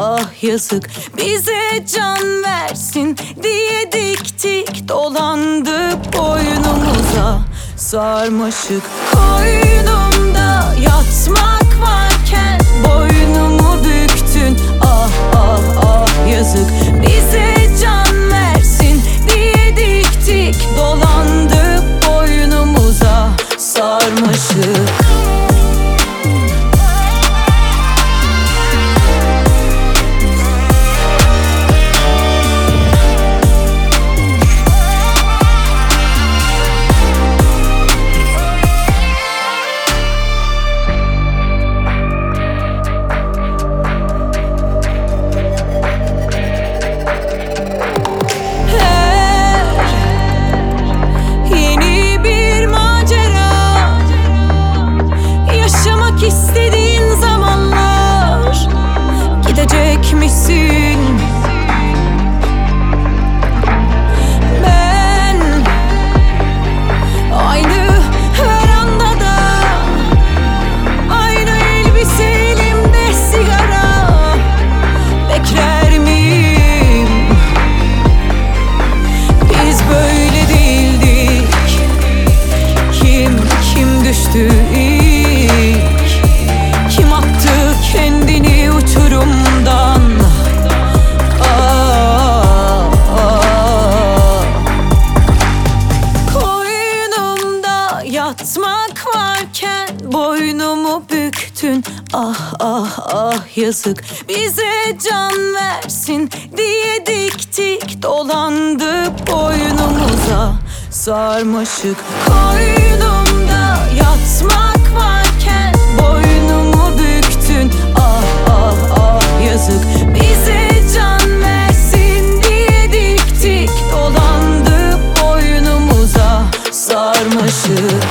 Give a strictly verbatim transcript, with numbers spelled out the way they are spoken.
ah yazık. Bize can versin diye diktik, dolandı boynumuza sarmaşık. Koynumda yatmak varken boynumu büktün, ah ah ah yazık. Bize can versin diye diktik, dolandı boynumuza sarmaşık. İstediğin zamanlar gidecek misin? Ben aynı verandada, aynı elbise elimde sigara bekler miyim? Biz böyle değildik. Kim kim düştü ilk? Kim attı kendini uçurumdan? Ah, ah. Koynumda yatmak varken boynumu büktün, ah ah ah yazık. Bize can versin diye diktik, dolandı boynumuza sarmaşık. Koynumda yatmak varken boynumu büktün, ah ah ah yazık. Bize can versin diye diktik, dolandı boynumuza sarmaşık.